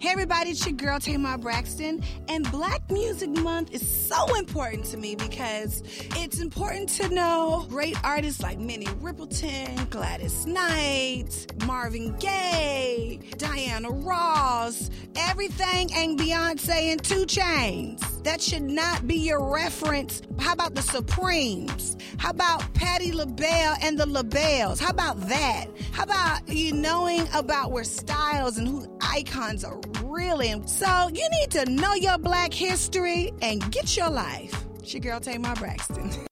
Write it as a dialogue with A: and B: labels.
A: Hey everybody, it's your girl Tamar Braxton, and Black Music Month is so important to me because it's important to know great artists like Minnie Riperton, Gladys Knight, Marvin Gaye, Diana Ross, everything ain't Beyonce and 2 Chainz. That should not be your reference. How about the Supremes? How about Patti LaBelle and the LaBelles? How about that? How about you knowing about where styles and who icons are really? So you need to know your Black history and get your life. It's your girl Tamar Braxton.